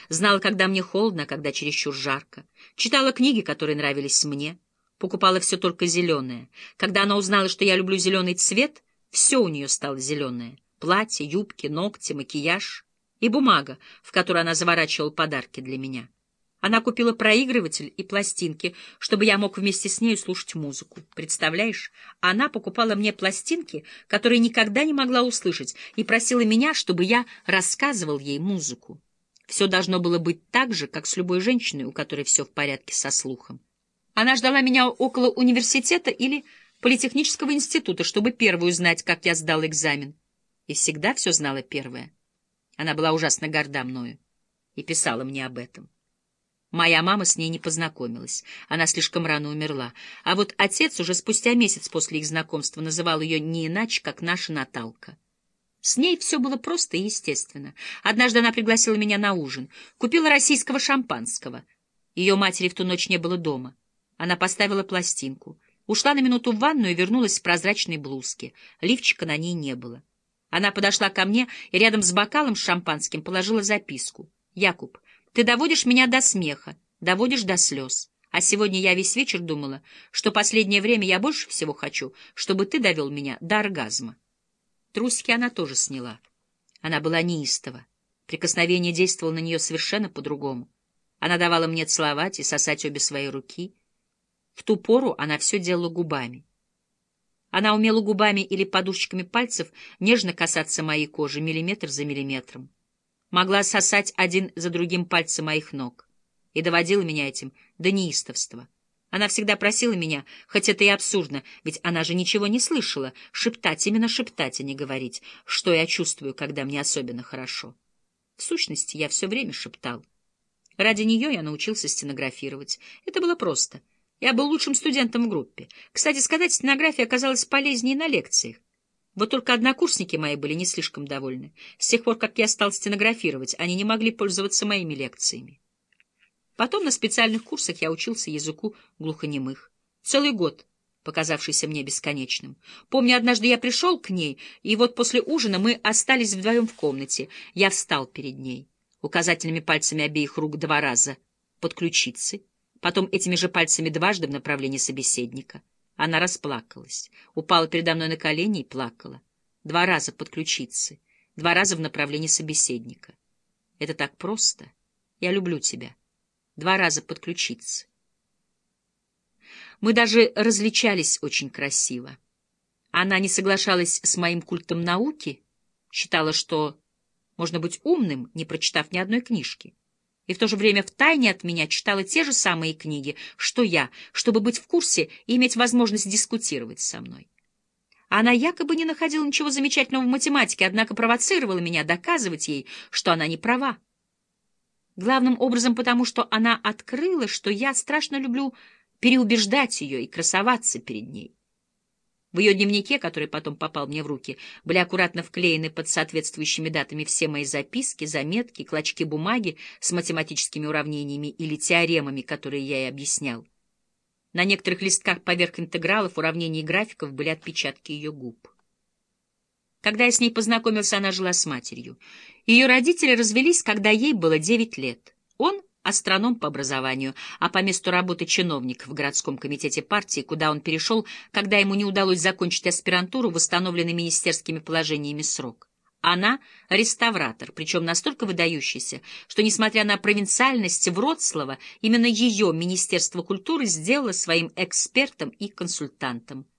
Знала, когда мне холодно, а когда чересчур жарко. Читала книги, которые нравились мне. Покупала все только зеленое. Когда она узнала, что я люблю зеленый цвет, все у нее стало зеленое. Платье, юбки, ногти, макияж и бумага, в которую она заворачивала подарки для меня. Она купила проигрыватель и пластинки, чтобы я мог вместе с нею слушать музыку. Представляешь, она покупала мне пластинки, которые никогда не могла услышать, и просила меня, чтобы я рассказывал ей музыку. Все должно было быть так же, как с любой женщиной, у которой все в порядке со слухом. Она ждала меня около университета или политехнического института, чтобы первую знать, как я сдал экзамен. И всегда все знала первая. Она была ужасно горда мною и писала мне об этом. Моя мама с ней не познакомилась, она слишком рано умерла. А вот отец уже спустя месяц после их знакомства называл ее не иначе, как наша Наталка. С ней все было просто и естественно. Однажды она пригласила меня на ужин, купила российского шампанского. Ее матери в ту ночь не было дома. Она поставила пластинку, ушла на минуту в ванную и вернулась в прозрачной блузке. Лифчика на ней не было. Она подошла ко мне и рядом с бокалом с шампанским положила записку. «Якуб, ты доводишь меня до смеха, доводишь до слез. А сегодня я весь вечер думала, что последнее время я больше всего хочу, чтобы ты довел меня до оргазма». Трусики она тоже сняла. Она была неистова. Прикосновение действовало на нее совершенно по-другому. Она давала мне целовать и сосать обе свои руки. В ту пору она все делала губами. Она умела губами или подушечками пальцев нежно касаться моей кожи миллиметр за миллиметром. Могла сосать один за другим пальцы моих ног. И доводила меня этим до неистовства. Она всегда просила меня, хоть это и абсурдно, ведь она же ничего не слышала, шептать, именно шептать, а не говорить, что я чувствую, когда мне особенно хорошо. В сущности, я все время шептал. Ради нее я научился стенографировать. Это было просто. Я был лучшим студентом в группе. Кстати сказать, стенография оказалась полезнее на лекциях. Вот только однокурсники мои были не слишком довольны. С тех пор, как я стал стенографировать, они не могли пользоваться моими лекциями. Потом на специальных курсах я учился языку глухонемых. Целый год, показавшийся мне бесконечным. Помню, однажды я пришел к ней, и вот после ужина мы остались вдвоем в комнате. Я встал перед ней, указательными пальцами обеих рук 2 раза под ключицы, потом этими же пальцами дважды в направлении собеседника. Она расплакалась, упала передо мной на колени и плакала. 2 раза под ключицы, 2 раза в направлении собеседника. Это так просто. Я люблю тебя. 2 раза под ключицы. Мы даже различались очень красиво. Она не соглашалась с моим культом науки, считала, что можно быть умным, не прочитав ни одной книжки. И в то же время втайне от меня читала те же самые книги, что я, чтобы быть в курсе и иметь возможность дискутировать со мной. Она якобы не находила ничего замечательного в математике, однако провоцировала меня доказывать ей, что она не права. Главным образом потому, что она открыла, что я страшно люблю переубеждать ее и красоваться перед ней. В ее дневнике, который потом попал мне в руки, были аккуратно вклеены под соответствующими датами все мои записки, заметки, клочки бумаги с математическими уравнениями или теоремами, которые я ей объяснял. На некоторых листках поверх интегралов, уравнений и графиков были отпечатки ее губ. Когда я с ней познакомился, она жила с матерью. Ее родители развелись, когда ей было 9 лет. Он — астроном по образованию, а по месту работы чиновник в городском комитете партии, куда он перешел, когда ему не удалось закончить аспирантуру в восстановленный министерскими положениями срок. Она — реставратор, причем настолько выдающийся, что, несмотря на провинциальность Вроцлава, именно ее Министерство культуры сделало своим экспертом и консультантом.